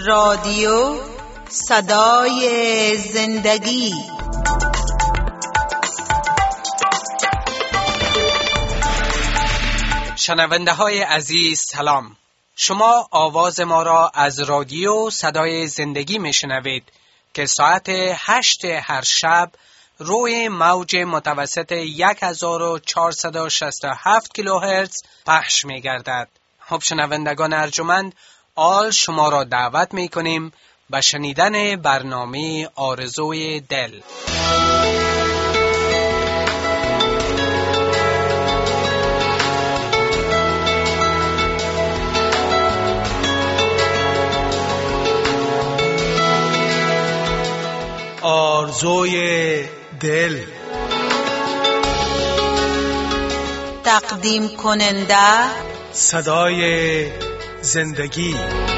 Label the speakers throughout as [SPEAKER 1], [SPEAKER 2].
[SPEAKER 1] رادیو صدای زندگی.
[SPEAKER 2] شنونده های عزیز سلام. شما آواز ما را از رادیو صدای زندگی میشنوید که ساعت 8 هر شب روی موج متوسط 1467 کیلوهرتز پخش می گردد. خب شنوندگان ارجمند، آل شما را دعوت می کنیم به شنیدن برنامه آرزوی دل.
[SPEAKER 3] آرزوی دل.
[SPEAKER 1] تقدیم کننده
[SPEAKER 3] صدای زندگی.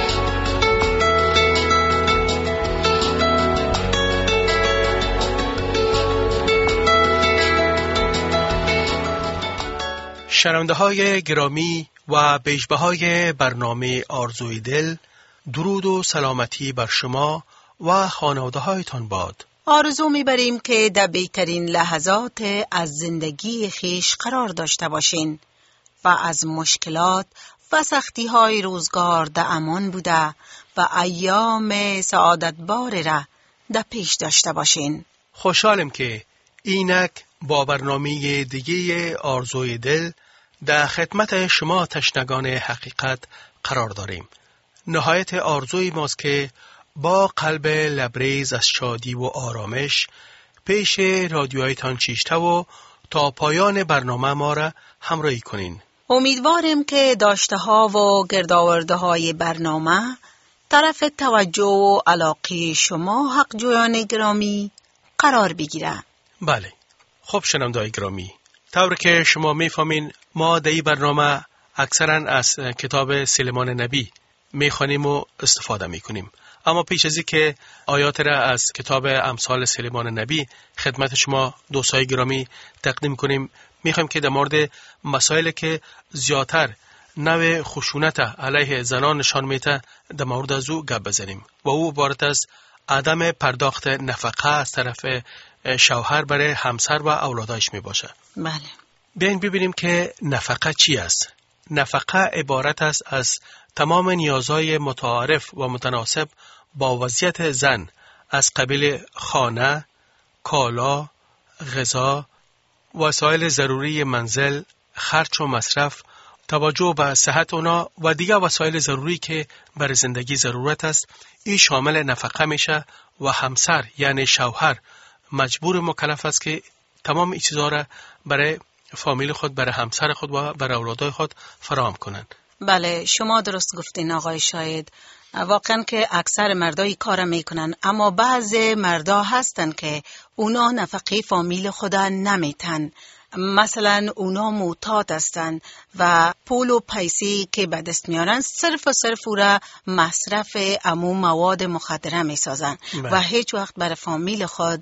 [SPEAKER 3] شنونده های گرامی و بیژبه های برنامه آرزوی دل، درود و سلامتی بر شما و خانواده هایتان باد.
[SPEAKER 1] آرزو می‌بریم که در بهترین لحظات از زندگی خیش قرار داشته باشین و از مشکلات و سختی‌های روزگار در امان بوده و ایام سعادتبار را در پیش داشته باشین.
[SPEAKER 3] خوشحالم که اینک با برنامه دیگه آرزوی دل در خدمت شما تشنگان حقیقت قرار داریم. نهایت آرزوی ماست که با قلب لبریز از شادی و آرامش پیش رادیوهایتان چیشته و تا پایان برنامه ما را همراهی کنین.
[SPEAKER 1] امیدوارم که داشته ها و گردآورده های برنامه طرف توجه و علاقه شما حق جویان گرامی قرار بگیره.
[SPEAKER 3] بله. خب شنونده‌های گرامی، طور که شما میفهمین ما در این برنامه اکثرا از کتاب سلیمان نبی میخوانیم و استفاده میکنیم. اما پیش از این که آیات را از کتاب امثال سلیمان نبی خدمت شما دوستای گرامی تقدیم کنیم، میخوایم که در مورد مسائلی که زیادتر نوع خشونت علیه زنان نشان میده در مورد از او گپ بزنیم و او عبارت از عدم پرداخت نفقه از طرف شوهر برای همسر و اولادایش میباشه.
[SPEAKER 1] بله.
[SPEAKER 3] بیاین ببینیم که نفقه چی است. نفقه عبارت است از تمام نیازهای متعارف و متناسب با وضعیت زن از قبیل خانه، کالا، غذا، وسایل ضروری منزل، خرج و مصرف، توجه به صحت اونا و دیگر وسایل ضروری که برای زندگی ضرورت است. این شامل نفقه میشه و همسر یعنی شوهر مجبور مکلف است که تمام این چیزها را برای فامیل خود، برای همسر خود و برای اولادای خود فراهم کنند.
[SPEAKER 1] بله، شما درست گفتین آقای شاهد. واقعا که اکثر مردایی کار میکنن، اما بعض مردا هستن که اونا نفقه فامیل خدا نمیتن. مثلا اونا معتاد هستن و پول و پیسی که به دست میارن صرف و صرف او را مصرف امو مواد مخدره میسازن و هیچ وقت برای فامیل خود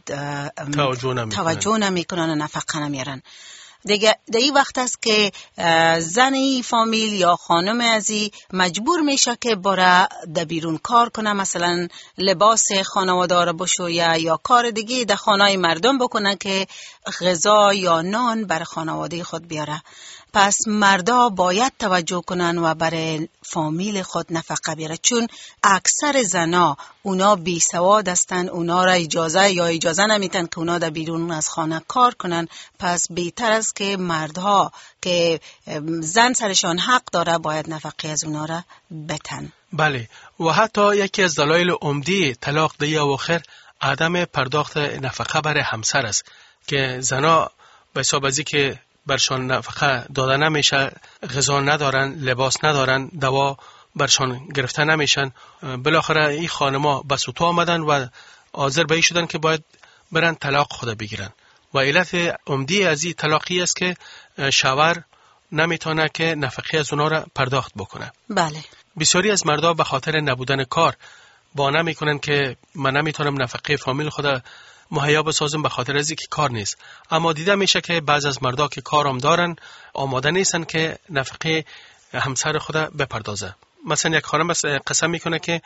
[SPEAKER 1] توجه نمیکنن و نفقه نمیارن. دیگه در این وقت است که زنی فامیل یا خانم ازی مجبور میشه که برای در بیرون کار کنه، مثلا لباس خانواده را بشویه یا کار دیگه در خانه مردم بکنه که غذا یا نان برای خانواده خود بیاره. پس مردا باید توجه کنن و برای فامیل خود نفقه بیاره، چون اکثر زنا اونا بی سواد هستن، اونا را اجازه نمیتن که اونا در بیرون از خانه کار کنن. پس بهتر است که مردها که زن سرشان حق داره باید نفقه از اونا را بتن.
[SPEAKER 3] بله، و حتی یکی از دلایل عمده طلاق در اواخر عدم پرداخت نفقه برای همسر است که زنا به حساب ازی که برشان نفقه داده نمیشه، غذا ندارن، لباس ندارن، دوا برشان گرفته نمیشن، بالاخره این خانما به سوتو آمدن و حاضر به این شدن که باید برن طلاق خود بگیرن. و علت عمده از این طلاقی است که شوهر نمیتونه که نفقه از اونا را پرداخت بکنه.
[SPEAKER 1] بله.
[SPEAKER 3] بسیاری از مردا به خاطر نبودن کار بهانه میکنن که من نمیتونم نفقه فامیل خود مهیا بسازم به خاطر از اینکه کار نیست. اما دیده میشه که بعض از مردا که کارم دارن آماده نیستن که نفقه همسر خود بپردازه. مثلا یک خانم قسم میکنه که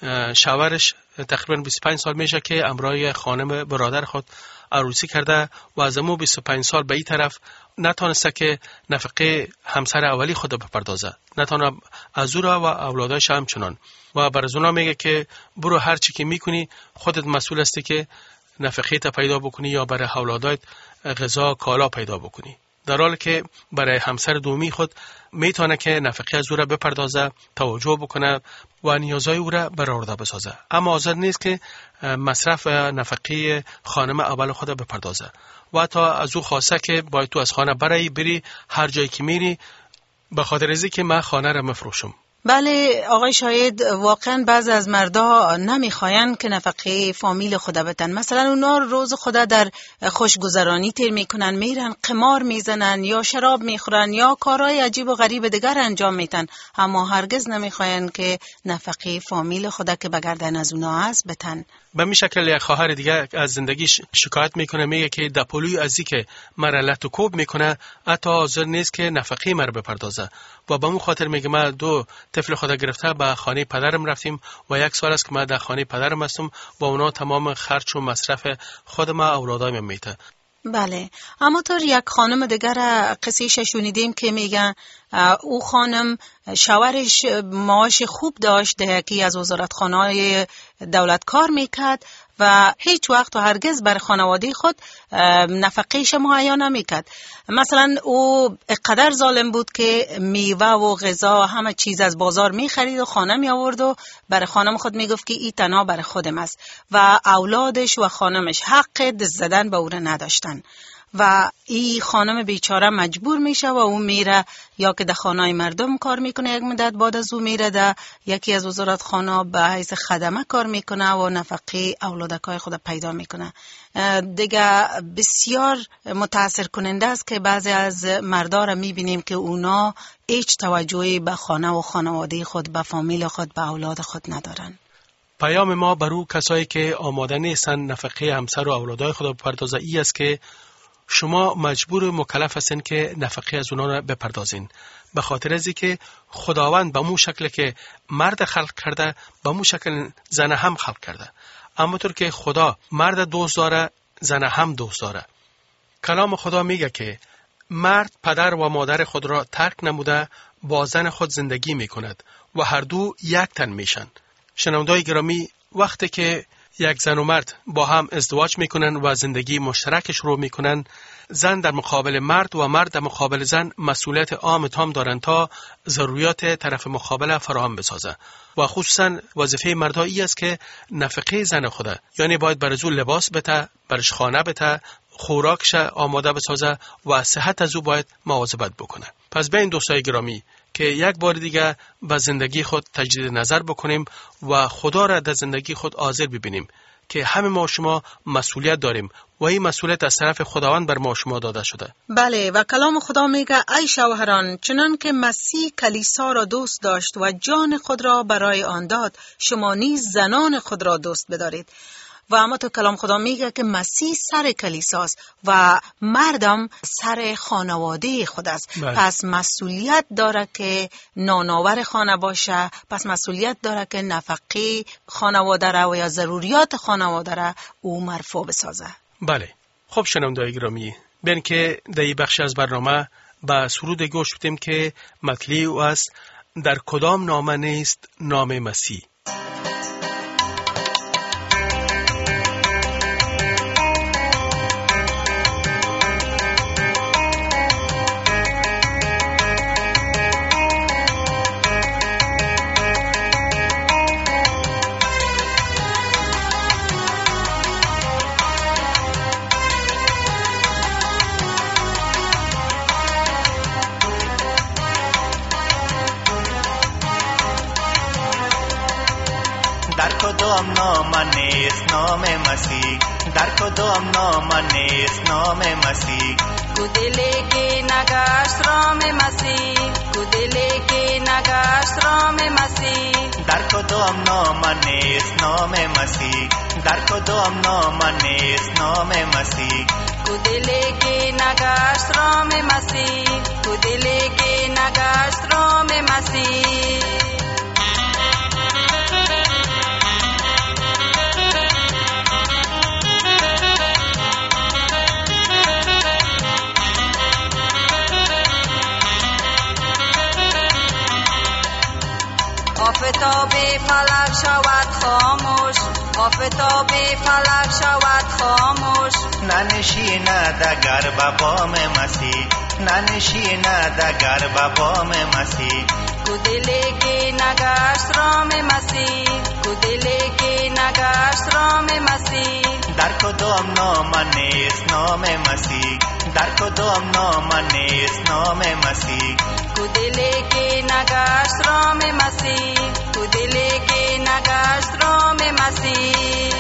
[SPEAKER 3] شوهرش تقریبا 25 سال میشه که امرای خانم برادر خود عروسی کرده و از امو 25 سال به این طرف نتونسته که نفقه همسر اولی خود بپردازه، نتونه از او را و اولادایش هم چنان. و بر از اونا میگه که برو هر چی که میکنی خودت مسئول هستی که نفقه تا پیدا بکنی یا برای اولادایت غذا کالا پیدا بکنی، در حالی که برای همسر دومی خود میتونه که نفقه از او را بپردازه، توجه بکنه و نیازهای او را برآورده بسازه، اما حاضر نیست که مصرف نفقه خانم اول خود بپردازه و تا از او خواسته که باید تو از خانه بری هر جایی که میری به خاطر ازی که من خانه را مفروشم.
[SPEAKER 1] بله آقای شاید، واقعا بعضی از مردا نمیخواین که نفقه فامیل خود بتن. مثلا اونا روز خود در خوشگذرانی تیر میکنن، میرن قمار میزنن یا شراب میخورن یا کارهای عجیب و غریب دیگر انجام میتن، اما هرگز نمیخواین که نفقه فامیل خود که بگردن از اونا هست بتن.
[SPEAKER 3] به می شکل یک خواهر دیگه از زندگیش شکایت میکنه، میگه که دپولوی ازی که مرا لط و کوب میکنه حتی حاضر نیست که نفقه مرا بپردازه و به مو خاطر میگه من 2 طفل خود گرفته به خانه پدرم رفتیم و 1 سال است که من در خانه پدرم هستم و اونا تمام خرج و مصرف خود ما اولادایم میته.
[SPEAKER 1] بله، اما طور یک خانم دیگر قصیش شنیدیم که میگن او خانم شوهرش معاش خوب داشت، در یکی از وزارتخانه‌های دولت کار میکرد و هیچ وقت و هرگز بر خانواده خود نفقهش مهیا نمیکرد. مثلا او قدر ظالم بود که میوه و غذا همه چیز از بازار میخرید و خانه می آورد و برای خانم خود میگفت که این تنها برای خودم است و اولادش و خانمش حق دست زدن به او را نداشتن و این خانم بیچاره مجبور میشه و او میره یا که در خانه مردم کار میکنه، یک مدت بعد از او میره در یکی از وزارتخانه به حیث خدمه کار میکنه و نفقه اولادکای خود پیدا میکنه. دیگه بسیار متاثر کننده است که بعضی از مردا را میبینیم که اونا هیچ توجهی به خانه و خانواده خود، به فامیل خود، به اولاد خود ندارن.
[SPEAKER 3] پیام ما برای کسایی که آماده نیستن نفقه همسر و اولادای خود بپردازه ای است که شما مجبور و مکلف هستین که نفقه از اونا را بپردازین، به خاطر ازی که خداوند به مو شکل که مرد خلق کرده به مو شکل زن هم خلق کرده. اما طور که خدا مرد دوست داره زن هم دوست داره. کلام خدا میگه که مرد پدر و مادر خود را ترک نموده با زن خود زندگی میکند و هر دو یک تن میشن. شنوندگان گرامی، وقتی که یک زن و مرد با هم ازدواج میکنن و زندگی مشترک شروع میکنن، زن در مقابل مرد و مرد در مقابل زن مسئولیت عام تام دارن تا ضروریات طرف مقابل فراهم بسازه و خصوصا وظیفه مردا ای است که نفقه زن خوده، یعنی باید برای او لباس بده، برش خانه بده، خوراکش آماده بسازه و صحت از او باید مواظبت بکنه. پس به این دوستای گرامی که یک بار دیگه به زندگی خود تجدید نظر بکنیم و خدا را در زندگی خود حاضر ببینیم که همه ما شما مسئولیت داریم و این مسئولیت از طرف خداوند بر ما شما داده شده.
[SPEAKER 1] بله، و کلام خدا میگه ای شوهران، چنان که مسیح کلیسا را دوست داشت و جان خود را برای آن داد، شما نیز زنان خود را دوست بدارید. و اما تو کلام خدا میگه که مسیح سر کلیساست و مردم سر خانواده خود است. پس مسئولیت داره که نانآور خانه باشه، پس مسئولیت داره که نفقه خانواده را و یا ضروریات خانواده را او مرفوع بسازه.
[SPEAKER 3] بله. خب شنوندگان گرامی، ببین که در این بخش از برنامه با سرود گوش بدیم که مطلع است: در کدام نامه نیست نام مسیح.
[SPEAKER 4] نام نیست نام مسیح، در کدام نام نیست نام مسیح.
[SPEAKER 5] کدلی که نگشت رام مسیح، کدلی که نگشت رام مسیح.
[SPEAKER 4] در کدام نام نیست نام مسیح، در کدام نام نیست نام مسیح.
[SPEAKER 5] کدلی که نگشت رام مسیح، کدلی که نگشت رام مسیح. آفتاب فلک شود خاموش،
[SPEAKER 4] ننشیند اگر به بام مسیح، ننشیند اگر به بام مسیح.
[SPEAKER 5] کدلی که نگشت رام مسیح، کدلی که نگشت رام مسیح.
[SPEAKER 4] در کدام نام نیست نام مسیح، در کدام نام نیست نام مسیح.
[SPEAKER 5] کدلی که نگشت رام مسیح، کدلی که نگشت رام مسیح.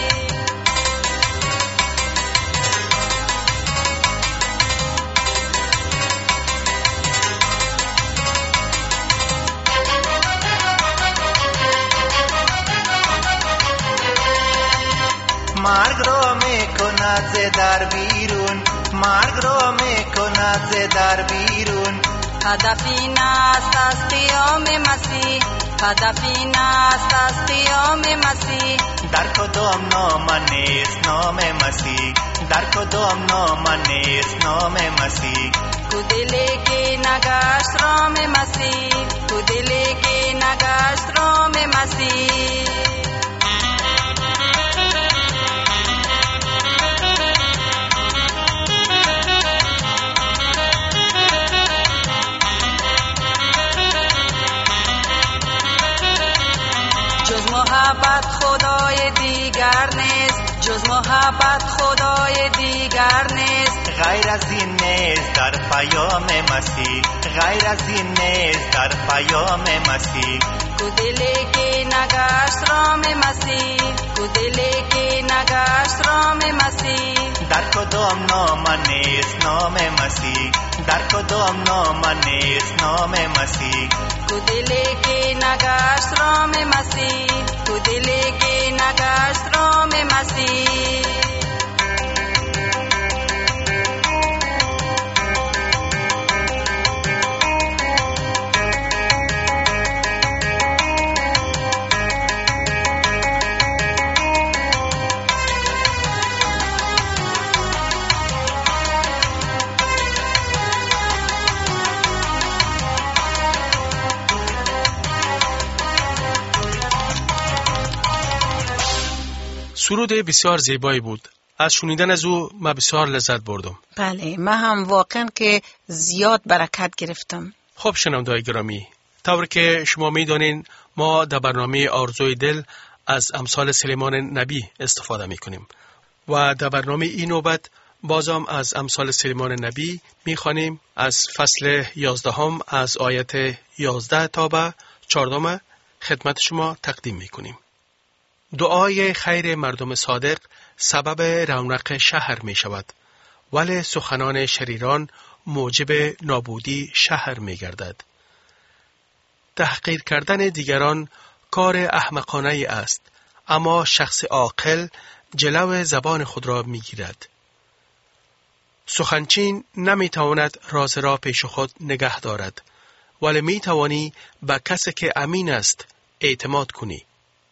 [SPEAKER 4] مرگ را می کند ز در بیرون، مرگ را می کند ز در بیرون.
[SPEAKER 5] هدفی نست از قیام مسیح، هدفی نست از قیام مسیح.
[SPEAKER 4] در کدام نام نیست نام مسیح، در کدام نام نیست نام مسیح.
[SPEAKER 5] کدلی که نگشت رام مسیح، کدلی که نگشت رام مسیح. جز محبت خدای دیگر نیست، جز محبت خدای دیگر نیست.
[SPEAKER 4] غیر از این نیست در پیام مسیح، غیر از این نیست در پیام مسیح.
[SPEAKER 5] کدلی که نگشت رام مسیح، کدلی که نگشت رام مسیح.
[SPEAKER 4] در کدام نام نیست نام مسیح، در کدام نام نیست نام مسیح.
[SPEAKER 5] کدلی که نگشت رام مسیح، کدلی که نگشت رام مسیح.
[SPEAKER 3] سرود بسیار زیبایی بود. از شنیدن از او من بسیار لذت بردم.
[SPEAKER 1] بله، من هم واقعا که زیاد برکت گرفتم.
[SPEAKER 3] خب شنوندگان گرامی، طور که شما می‌دانید ما در برنامه آرزوی دل از امثال سلیمان نبی استفاده می‌کنیم و در برنامه این نوبت بازم از امثال سلیمان نبی می‌خوانیم از فصل 11 از آیت 11 تا به 14 خدمت شما تقدیم می‌کنیم. دعای خیر مردم صادق سبب رونق شهر می شود، ولی سخنان شریران موجب نابودی شهر می گردد. تحقیر کردن دیگران کار احمقانه است، اما شخص عاقل جلو زبان خود را می گیرد. سخنچین نمی تواند راز را پیش خود نگه دارد، ولی می توانی به کسی که امین است اعتماد کنی.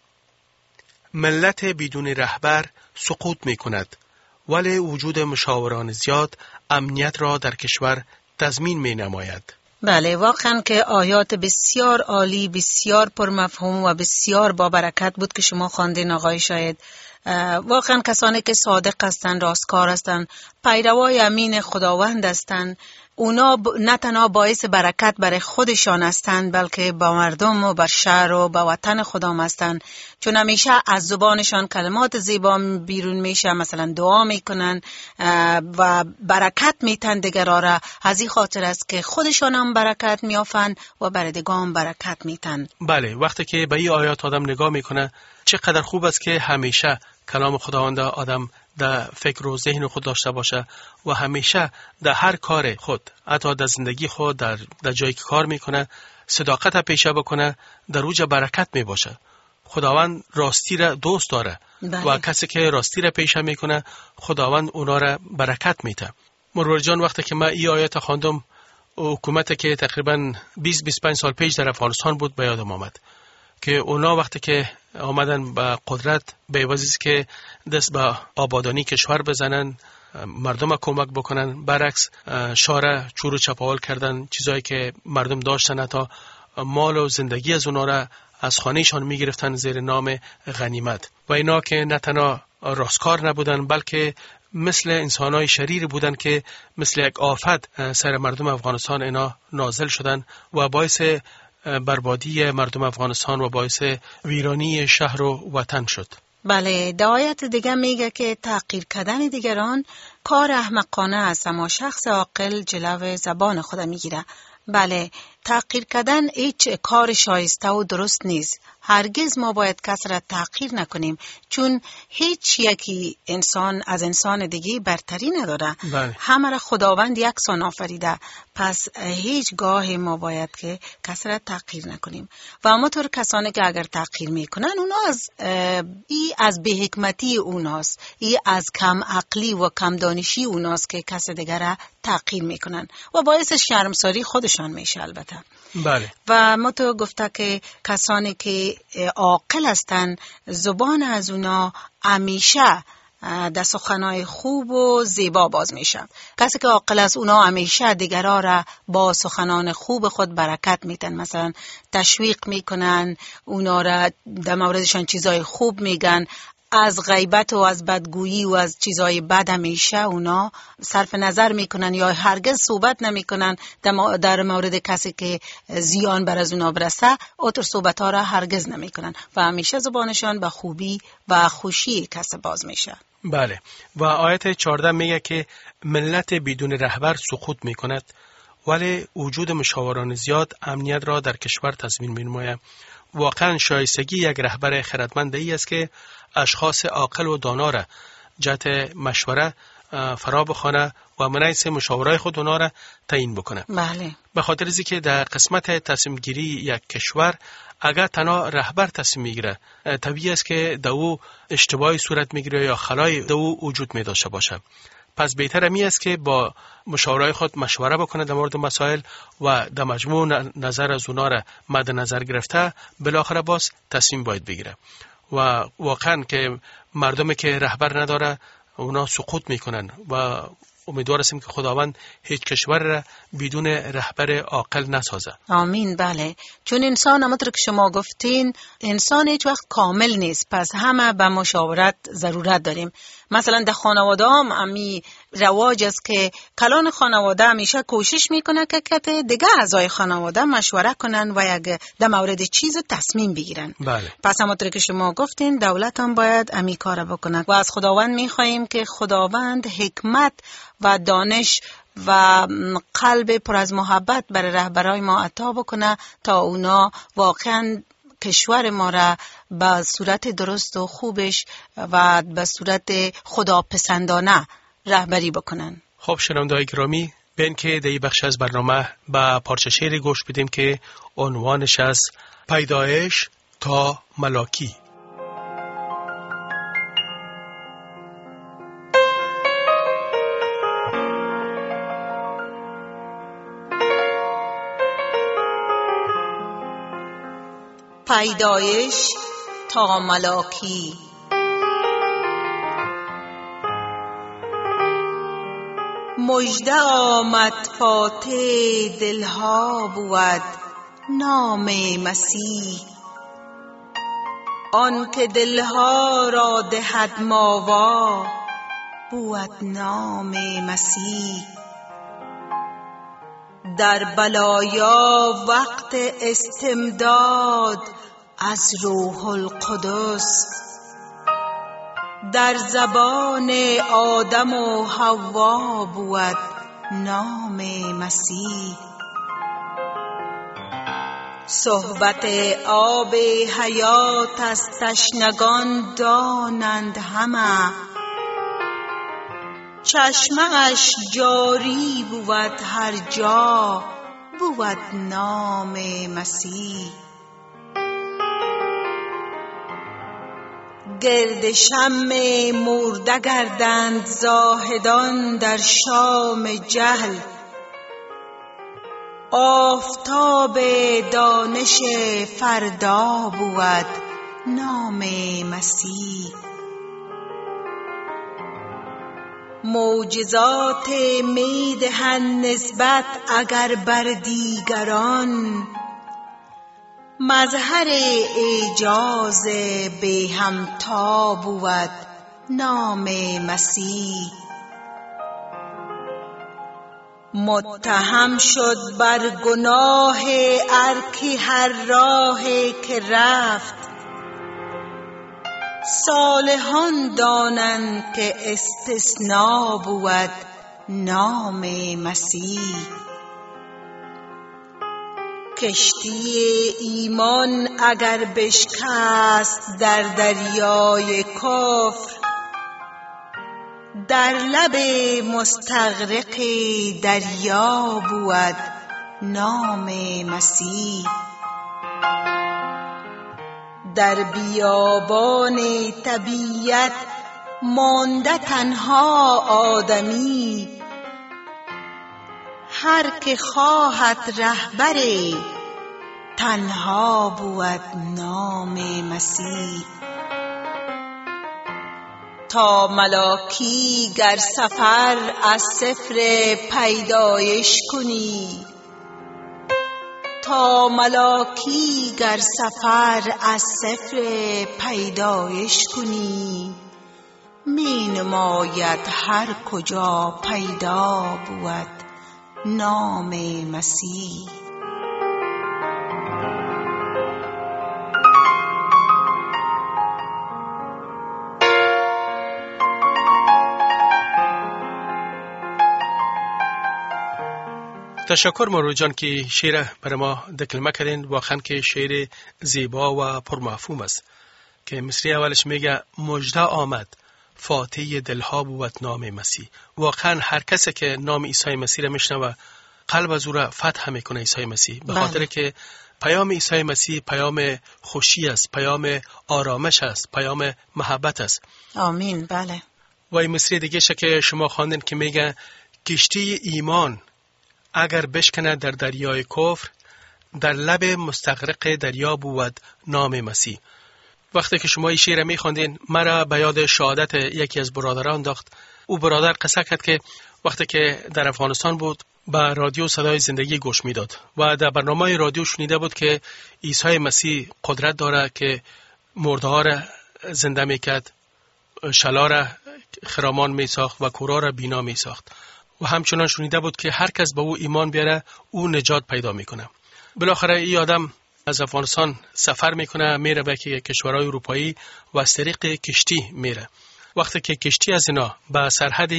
[SPEAKER 3] ملت بدون رهبر سقوط می کند، ولی وجود مشاوران زیاد امنیت را در کشور تضمین می نماید.
[SPEAKER 1] بله، واقعا که آیات بسیار عالی، بسیار پرمفهوم و بسیار با برکت بود که شما خواندین آقای شاهد. واقعا کسانی که صادق هستند، راستکار هستند، پیروای امین خداوند هستند، اونا نه تنها باعث برکت برای خودشان هستند، بلکه با مردم و بر شهر و با وطن خدا هستند، چون همیشه از زبانشان کلمات زیبا بیرون میشه، مثلا دعا میکنن و برکت میتن دیگران را. از این خاطر است که خودشان هم برکت میافن و بر دیگران برکت میتن.
[SPEAKER 3] بله، وقتی که به این آیات آدم نگاه میکنه چقدر خوب است که همیشه کلام خداوند آدم در فکر و ذهن خود داشته باشه و همیشه در هر کار خود، حتی در زندگی خود، در جایی که کار میکنه صداقت پیشه بکنه، در اوج برکت می باشه. خداوند راستی را دوست داره.
[SPEAKER 1] بله.
[SPEAKER 3] و کسی که راستی را پیشه میکنه خداوند اونا را برکت میده. مرور جان، وقتی که من این آیات خواندم، حکومت که تقریبا 20-25 سال پیش در افغانستان بود به یادم آمد که اونا وقتی که آمدن به قدرت به عوضی که دست به آبادانی کشور بزنن، مردم کمک بکنن، برعکس شاره چور و چپاول کردن، چیزایی که مردم داشتن، تا مال و زندگی از اونا را از خانهشان میگرفتن زیر نام غنیمت. و اینا که نه تنها راستکار نبودن بلکه مثل انسانای شریر بودن که مثل یک آفت سر مردم افغانستان اینا نازل شدن و باعث بربادی مردم افغانستان و باعث ویرانی شهر و وطن شد.
[SPEAKER 1] بله، دعایت دیگه میگه که تحقیر کردن دیگران کار احمقانه است، اما شخص عاقل جلو زبان خود میگیره. بله، تحقیر کردن هیچ کار شایسته و درست نیست. هرگز ما باید کس را تحقیر نکنیم، چون هیچ یکی انسان از انسان دیگه برتری نداره.
[SPEAKER 3] بله.
[SPEAKER 1] همه را خداوند یکسان آفریده، پس هیچ گاه ما باید که کس را تحقیر نکنیم. و همونطور کسانی که اگر تحقیر میکنن اونا از بی‌حکمتی اوناست، از کم عقلی و کم دانشی اوناست که کس دیگر را تحقیر میکنن و باعث شرمساری خودشان میشه. البته
[SPEAKER 3] بله.
[SPEAKER 1] و ما تو گفته که کسانی که عاقل هستن زبان از اونا همیشه در سخنهای خوب و زیبا باز میشه. کسی که عاقل است اونا همیشه دیگران را با سخنان خوب خود برکت میتن، مثلا تشویق میکنن، اونا را در موردشان چیزای خوب میگن، از غیبت و از بدگویی و از چیزای بد همیشه اونا صرف نظر میکنن یا هرگز صحبت نمیکنن در مورد کسی که زیان بر از اونا برسه. اوتر صحبت ها را هرگز نمیکنن و همیشه زبانشان به خوبی و خوشی کسی باز میشه.
[SPEAKER 3] بله. و آیت 14 میگه که ملت بدون رهبر سقوط میکند، ولی وجود مشاوران زیاد امنیت را در کشور تضمین می‌نماید. واقعا شایستگی یک رهبر خردمند ای است که اشخاص عاقل و دانا را جهت مشوره فرا بخوانه و منیس مشاورای خود اونا را تعیین بکنه.
[SPEAKER 1] بله.
[SPEAKER 3] به خاطر از که در قسمت تصمیم گیری یک کشور اگر تنها رهبر تصمیم میگیره، طبیعی است که دو اشتباهی صورت میگیره یا خلای دو وجود می داشته باشه. پس بهتر می است که با مشاورای خود مشوره بکنه در مورد مسائل و در مجموع نظر از اونا را مد نظر گرفته بالاخره باز تصمیم باید بگیره. و واقعا که مردمی که رهبر نداره اونا سقوط میکنن و امیدوار هستیم که خداوند هیچ کشور را بدون رهبر عاقل نسازه. آمین.
[SPEAKER 1] بله، چون انسان همونطور که شما گفتین انسان هیچ وقت کامل نیست، پس همه به مشاورت ضرورت داریم. مثلا در خانواده هم امی رواج است که کلان خانواده همیشه کوشش میکنه که کت دیگه اعضای خانواده مشوره کنن و یک در مورد چیز تصمیم بگیرن.
[SPEAKER 3] بله.
[SPEAKER 1] پس همونطور که شما گفتین دولت هم باید امی کار بکنه و از خداوند میخواییم که خداوند حکمت و دانش و قلب پر از محبت برای رهبرای ما عطا بکنه تا اونا واقعا کشور ما را به صورت درست و خوبش و به صورت خداپسندانه رهبری بکنن.
[SPEAKER 3] خب شنونده‌های گرامی، بین که در این بخش از برنامه به پارچه شعری گوش بدیم که عنوانش از پیدایش تا ملاکی.
[SPEAKER 1] پیدایش تا ملاکی. مژده آمد فاتح دلها بود نام مسیح، آن که دلها را دهد ماوا بود نام مسیح. در بلایا وقت استمداد از روح القدس، در زبان آدم و حوا بود نام مسیح. صحبت آب حیات از تشنگان دانند همه، چشمش جاری بود هر جا بود نام مسیح. گرد شمع مرده گردند زاهدان در شام جهل، آفتاب دانش فردا بود نام مسیح. معجزات میدهند نسبت اگر بر دیگران، مظهر اعجاز به همتا بود نام مسیح. متهم شد بر گناه ارکی هر راه که رفت، صالحان دانند که استثنا بود نام مسیح. کشتی ایمان اگر بشکست در دریای کفر، در لب مستغرق دریا بود نام مسیح. در بیابان طبیعت مانده تنها آدمی، هر که خواهد رهبر تنها بود نام مسیح. تا ملاکی گر سفر از صفر پیدایش کنی، تا ملاکی گر سفر از صفر پیدایش کنی، می نماید هر کجا پیدا بود نام مسیح.
[SPEAKER 3] تشکر مارو جان که شعر برای ما دکلمه کردین. واقعا که شعر زیبا و پرمفهوم است که مصری اولش میگه مژده آمد فاتح دلها بود نام مسیح. واقعا هر کسی که نام عیسی مسیح را میشنوه قلب از او را فتح میکنه عیسی مسیح، به خاطر که پیام عیسی مسیح پیام خوشی است، پیام آرامش است، پیام محبت است.
[SPEAKER 1] آمین. بله.
[SPEAKER 3] و این مصری دیگه که شما خواندین که میگه کشتی ایمان اگر بشکنه در دریای کفر، در لب مستغرق دریا بود نام مسیح. وقتی که شما این شعر میخواندین مرا به یاد شهادت یکی از برادران انداخت. او برادر قصه کرد که وقتی که در افغانستان بود به رادیو صدای زندگی گوش میداد و در برنامه رادیو شنیده بود که عیسی مسیح قدرت داره که مرده ها را زنده میکرد، شلا را خرامان میساخت و کورا را بینا میساخت و همچنان شنیده بود که هر کس به او ایمان بیاره او نجات پیدا میکنه. بالاخره این آدم از افغانستان سفر میکنه، میره به کشورهای اروپایی و از طریق کشتی میره. وقتی که کشتی از اینا به سرحد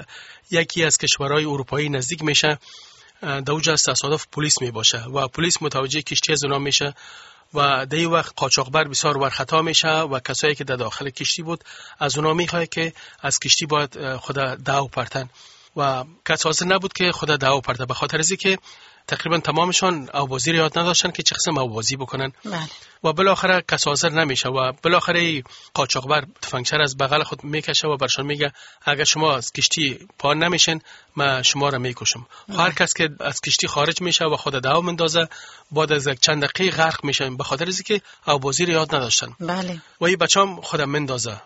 [SPEAKER 3] یکی از کشورهای اروپایی نزدیک میشه، در اونجا تصادف پلیس میباشه و پلیس متوجه کشتی از اینا میشه و در این وقت قاچاقبر بسیار ورخطا میشه و کسایی که در داخل کشتی بود از اونا میخواه که از کشتی باید خدا دعو پرتن و کس حاضر نبود که خدا دعو پرته، به خاطر از اینکه تقریبا تمامشان آوازی رو یاد نداشتن که چه قسم آوازی بکنن.
[SPEAKER 1] بله.
[SPEAKER 3] و بالاخره کس حاضر نمیشه و بالاخره قاچاقبر تفنگچر از بغل خود میکشه و برشان میگه اگر شما از کشتی پایین نمیشین من شما را میکشم. هر کس که از کشتی خارج میشه و خود دعو مندازه بعد از چند دقیقه غرق میشن، به خاطر اینکه آوازی رو یاد نداشتن.
[SPEAKER 1] بله. و
[SPEAKER 3] این بچه‌ام خودم مندازه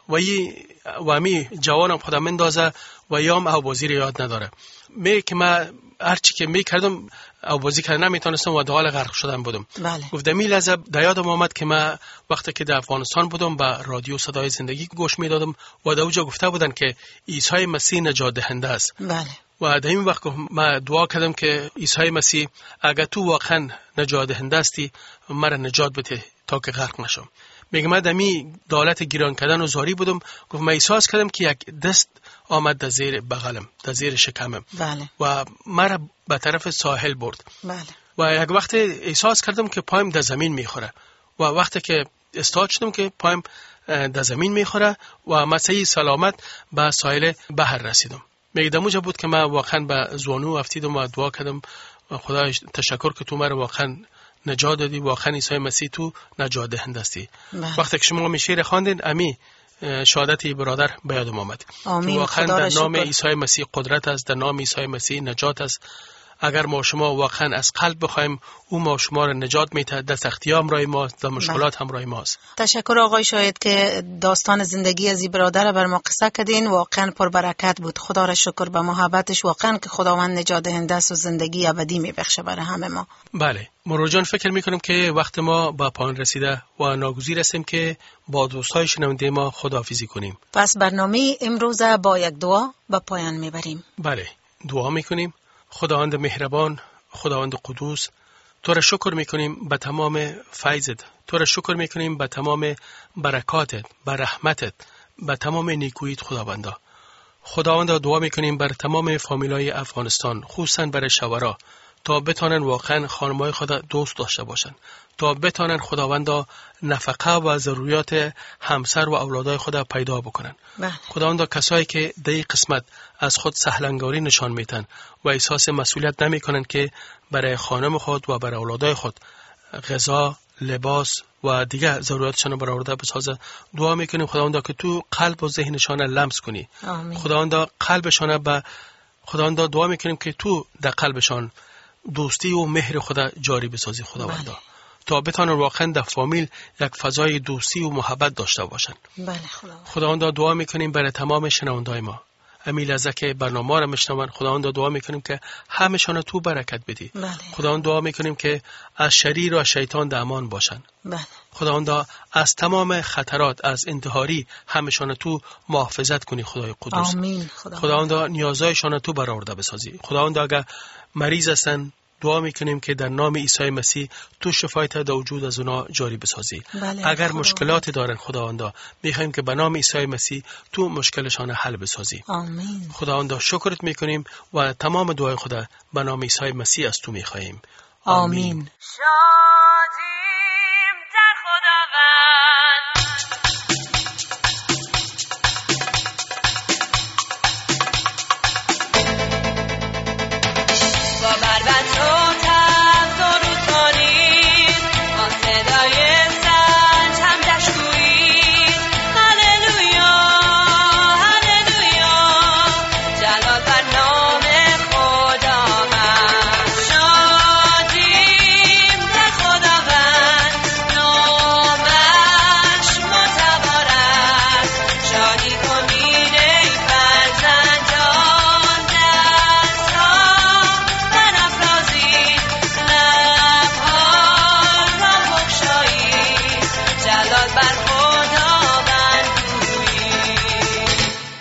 [SPEAKER 3] و امی جوانم خودم مندازه و یام آوازی رو یاد نداره. که من هرچی که میکردم آوازی کردن نمیتونستم و در حال غرق شدن بودم.
[SPEAKER 1] بله.
[SPEAKER 3] گفتم این لحظه در یادم آمد که من وقتی که در افغانستان بودم به رادیو صدای زندگی گوش میدادم و در اونجا گفته بودن که عیسی مسیح نجات دهنده است.
[SPEAKER 1] بله.
[SPEAKER 3] و در این وقت من دعا کردم که عیسی مسیح اگر تو واقعا نجات دهنده هستی مرا نجات بده تا که غرق نشم. میگم من دمی دولت گیران کردن و زاری بودم، گفت من احساس کردم که یک دست آمد در زیر بغلم، در زیر شکمم.
[SPEAKER 1] بله.
[SPEAKER 3] و مرا به طرف ساحل برد.
[SPEAKER 1] بله.
[SPEAKER 3] و یک وقت احساس کردم که پایم در زمین میخوره و وقتی که استاد شدم که پایم در زمین میخوره و من صحیح سلامت به ساحل بحر رسیدم. میگم اونجا بود که من واقعا به زانو افتیدم و دعا کردم خدا تشکر که تو مرا واقعا نجات دادی، واقعا عیسی مسیح تو نجات دهنده هستی. وقتی که شما شعر خواندین امی شهادت برادر به یادم آمد.
[SPEAKER 1] آمین.
[SPEAKER 3] واقعا در نام عیسی مسیح قدرت است، در نام عیسی مسیح نجات است. اگر ما شما واقعا از قلب بخوایم، او ما شما را نجات میده. در سختی همراه ماست، در مشکلات همراه ماست.
[SPEAKER 1] تشکر آقای شاهد که داستان زندگی از این برادر بر ما قصه کردین. واقعا پربرکت بود. خدا را شکر به محبتش، واقعا که خداوند نجات دهنده است و زندگی ابدی میبخشه برای همه ما.
[SPEAKER 3] بله مرو جان، فکر میکنم که وقت ما به پایان رسیده و ناگزیر هستیم که با دوستای شنونده ما خداحافظی کنیم.
[SPEAKER 1] پس برنامه امروز با یک دعا به پایان میبریم.
[SPEAKER 3] بله دعا میکنیم. خداوند مهربان، خداوند قدوس، تو را شکر میکنیم به تمام فیضت، تو را شکر میکنیم به تمام برکاتت، به رحمتت، به تمام نیکوییت. خداوند دعا میکنیم بر تمام فامیلای افغانستان، خصوصا برای شوهرها، تا بتانن واقعا خانم‌های خود دوست داشته باشن، تا بتانن خداوند نفقه و ضروریات همسر و اولادای خود پیدا بکنن. خداوند کسایی که در این قسمت از خود سهلنگاری نشان میتن و احساس مسئولیت نمیکنن که برای خانم خود و برای اولادای خود غذا، لباس و دیگه ضرورتشان برآورده بسازه، دعا میکنیم خداوند که تو قلب و ذهنشان لمس کنی. خداوند قلبشان به خداوند دعا میکنیم که تو در قلبشان دوستی و مهر خدا جاری بسازی خداوند، تا بتانن واقعا در فامیل یک فضای دوستی و محبت داشته باشن. خداوند دعا میکنیم برای تمام شنوندای ما، امیل از که برنامه را میشنون، خداوند دعا میکنیم که همشان تو برکت بدی. خداوند دعا میکنیم که از شریر و از شیطان در امان باشن. خداوند از تمام خطرات، از انتحاری همشان تو محافظت کنی خدای قدوس. خداوند نیازایشان تو برآورده بسازی. خداوند اگر مریض هستن دعا میکنیم که در نام عیسی مسیح تو شفایت در وجود از اونا جاری بسازی. اگر مشکلاتی دارن خداوند میخوایم که به نام عیسی مسیح تو مشکلشان حل بسازی.
[SPEAKER 1] آمین.
[SPEAKER 3] خداوند شکرت میکنیم و تمام دعای خدا به نام عیسی مسیح از تو میخواهیم.
[SPEAKER 1] آمین.
[SPEAKER 5] شادیم در خداوند، باور بر تو تب درود کنید، با صدای سنج همدش گویید هللویا هللویا، جلال بر نام خداوند. شادیم در خداوند، نامش معتبر است. شادی کنید ای فرزندان، دست‌ها برافرازید، لب‌ها را بگشایید، جلال بر خداوند گویید.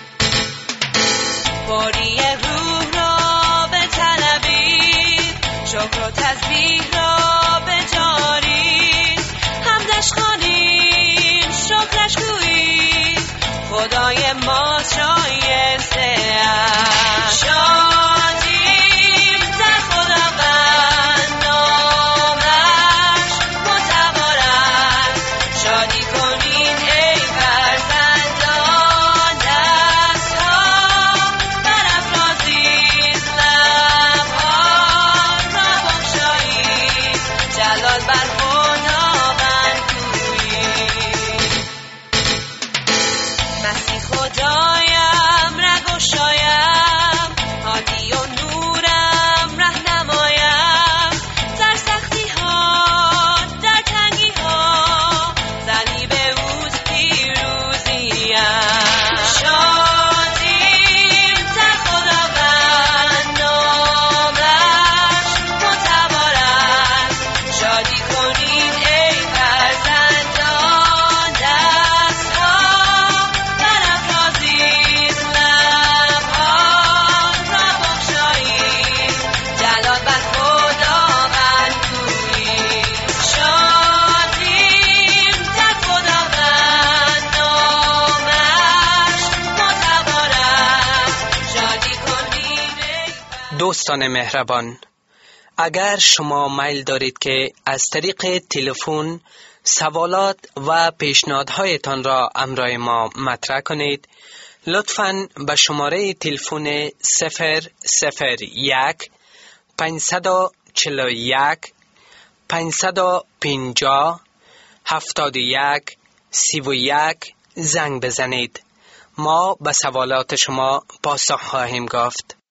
[SPEAKER 5] باری روح را بطلبید، شکر و تسبیح را بجارید، حمدش خوانید، شکرش گویید، خدای ما شایسته است. شادیم در خداوند، نامش معتبر است. شادی کنید ای فرزندان، دست‌ها برافرازید، لب‌ها را بگشایید، جلال بر خداوند گویید. مسیح خدایم رگشایم، هادی و نورم رهنمایم، در سختی ها در تنگی ها، صلیب اوست پیروزیم. شادیم در خداوند، نامش معتبر است. شادی کنید ای فرزندان، دست‌ها برافرازید، لب‌ها را بگشایید، جلال بر خداوند گویید. شادیم در خداوند، نامش معتبر است. شادی کنید ای
[SPEAKER 2] دوستان مهربان، اگر شما میل دارید که از طریق تلفن سوالات و پیشنهادهایتان را امرای ما مطرح کنید، لطفاً به شماره تلفن 001 541 550 71 31 زنگ بزنید. ما به سوالات شما پاسخ خواهیم گفت.